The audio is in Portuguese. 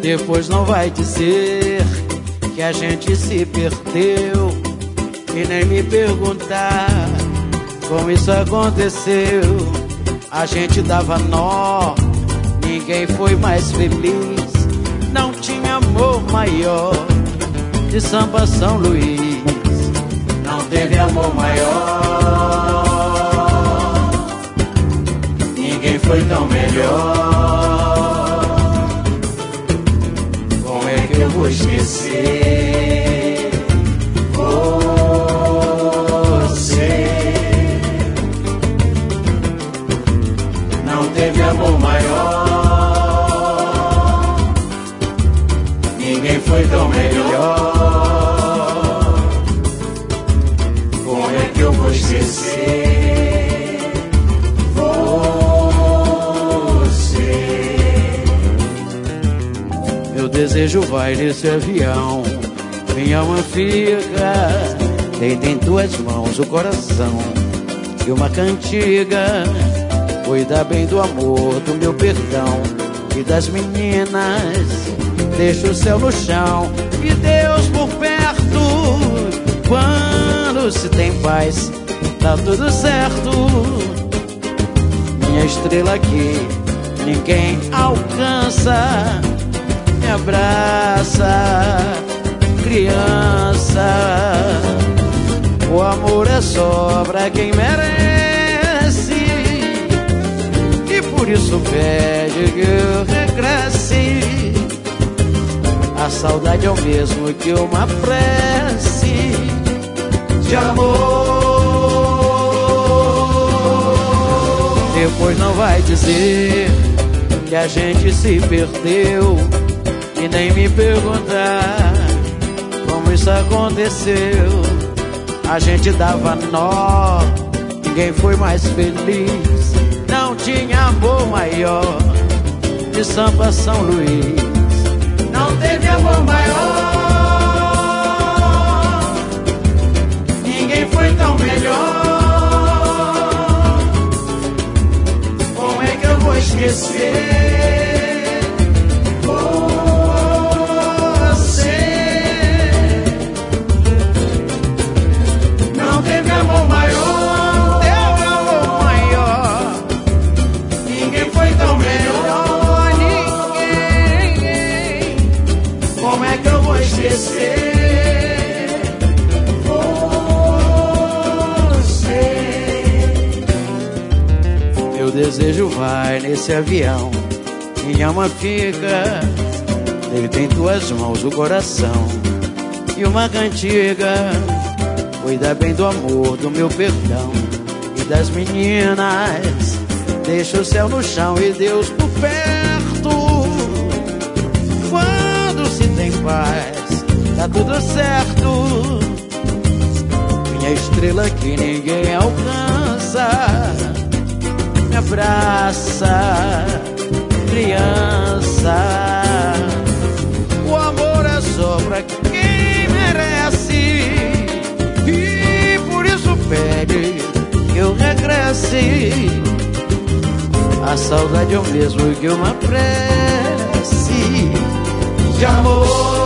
Depois não vai dizer que a gente se perdeu e nem me perguntar como isso aconteceu. A gente dava nó, ninguém foi mais feliz. Não tinha amor maior de Samba São Luís. Não teve amor maior, ninguém foi tão melhor. Como é que eu vou esquecer você? Não teve amor maior, ninguém foi tão melhor. Como é que eu vou esquecer você? Meu desejo vai nesse avião, minha alma fica. Deita em tuas mãos o coração e uma cantiga. Cuida bem do amor, do meu perdão e das meninas. Deixa o céu no chão e Deus por perto. Quando se tem paz, tá tudo certo. Minha estrela aqui ninguém alcança. Me abraça, criança. O amor é só pra quem merece, e por isso pede que eu regresse. A saudade é o mesmo que uma prece de amor. Depois não vai dizer que a gente se perdeu e nem me perguntar como isso aconteceu. A gente dava nó, ninguém foi mais feliz. Não tinha amor maior de Samba São Luís. Não teve amor maior, ninguém foi tão melhor. Como é que eu vou esquecer você? Não teve amor maior, teve amor maior, ninguém foi tão melhor, ninguém. Como é que eu vou esquecer você? Meu desejo vai nesse avião, minha alma fica. Deita em tuas mãos o coração e uma cantiga. Cuida bem do amor, do meu perdão e das meninas. Deixa o céu no chão e Deus por perto. Quando se tem paz, tá tudo certo. Minha estrela que ninguém alcança. Me abraça, criança. O amor é só pra quem merece, e por isso pede que eu regresse. A saudade é o mesmo que uma prece de amor.